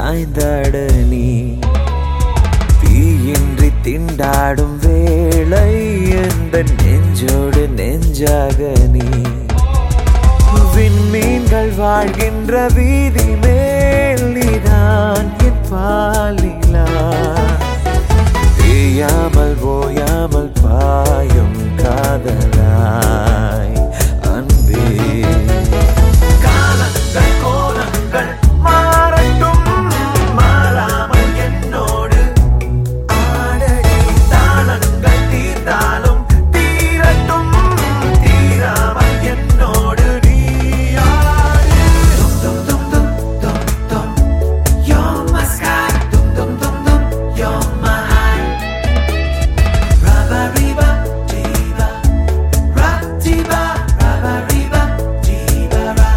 சாய்ந்தாட நீ தீயின்றி திண்டாடும் வேளை எந்த நெஞ்சோடு நெஞ்சாக நீ விண்மீன்கள் வாழ்கின்ற வீதி மேல் நீதான் என் பாலிலா தேயாமல் ஓயாமல் பாயும் காதலாய் அன்பே காலங்கள் கோலங்கள் மாறட்டும் மாறாமல் என்னோடு ஆடடி தாளங்கள் தீர்ந்தாலும் தீரட்டும் தீராமல் என்னோடு நீ ஆடு dum dum dum dum dum you're my sky dum dum dum dum you're my high rabariba diva ratiba rabariba diva ra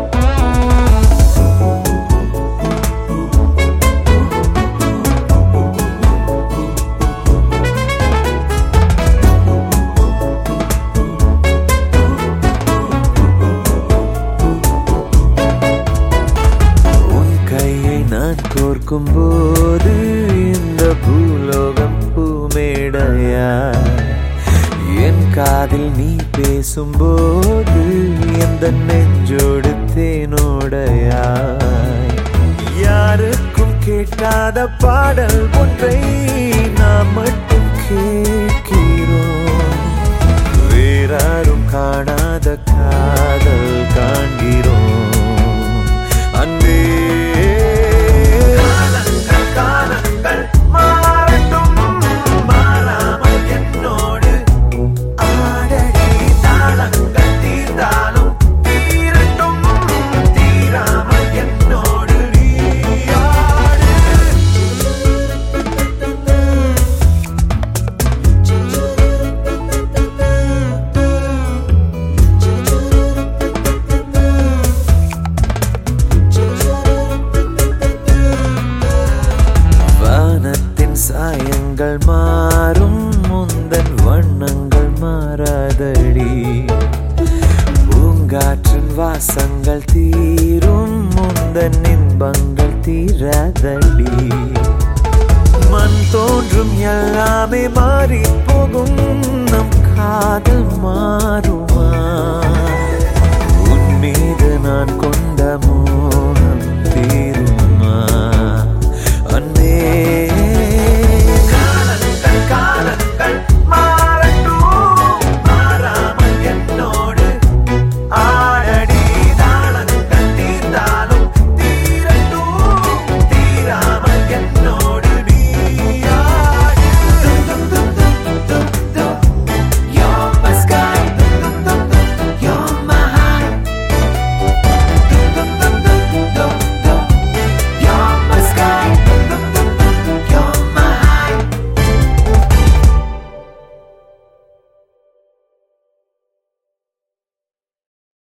உன் கையை நான் கோர்க்கும் போது இந்த பூலோகம் பூமேடையா என் காதில் நீ பேசும்போது எந்த நெஞ்சோடு தேனோடையா யாருக்கும் கேட்காத பாடல் ஒன்றை நாம் மட்டும் கேட்கிறோம் வேறாரும் காணாத காதல் காண்கிறோம் அன்பே காலங்கள் காலங்கள் மாறட்டும் மாறாமல் என்னோடு ஆடடி தாளங்கள் தீர்ந்தாலும் தீரட்டும் தீராமல் என்னோடு நீ ஆடு வானத்தின் சாயங்கள் மாறும் முந்தன் வண்ணங்கள் மாறாதடி பூங்காற்றின் வாசங்கள் தீரும் முந்தன் இன்பங்கள் தீராதடி மண் தோன்றும் எல்லாமே மாறி போகும் நம் காதல் மாறும்